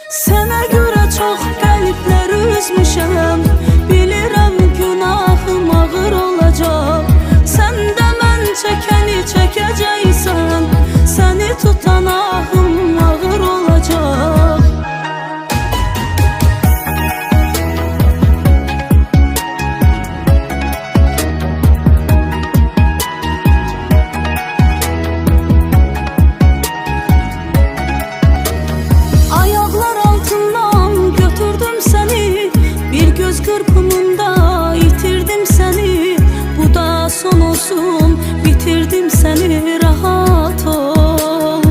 Sənə görə çox qəlblər üzmüşəm, bilirəm günahım ağır olacaq. Sən də mən çəkəni çəkəcəksən, səni tutan ahım ağır olacaq. Kırpımında itirdim seni, bu da son olsun, bitirdim seni, rahat ol.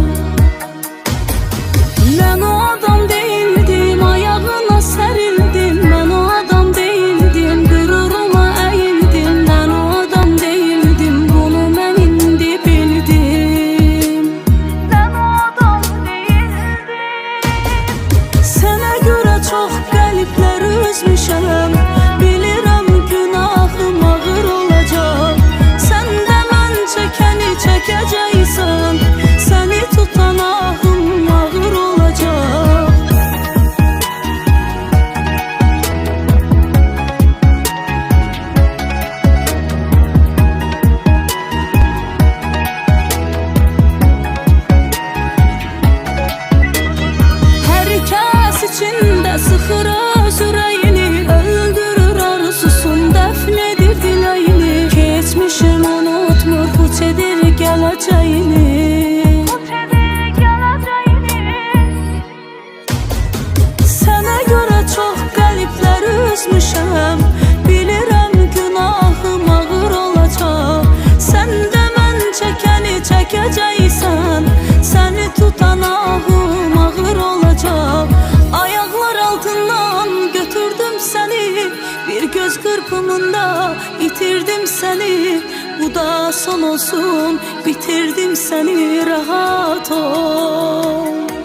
Ben o adam değildim, ayağına serildim. Ben o adam değildim, gururuma eğildim. Ben o adam değildim, bunu ben indi bildim. Ben o adam değildim. Sana göre çok qəlblər üzmüşəm, bilirəm günahım ağır olacaq. Sən də mən çəkəni çəkəcəksən, səni tutan ahım ağır olacaq. Hər kəs içində sıxır öz ürəyini, öldürür arzusun, dəfn edir diləyini. Keçmişim unutmur, puç edir gələcəyini. Sənə görə çox qəlblər üzmüşəm, bilirəm günahım ağır olacaq. Sən də mən çəkəni çəkəcəksən, səni tutan ahım ağır olacaq. Ayaqlar altından götürdüm səni, bir göz kırpımında itirdim seni. Bu da son olsun, bitirdim seni, rahat ol.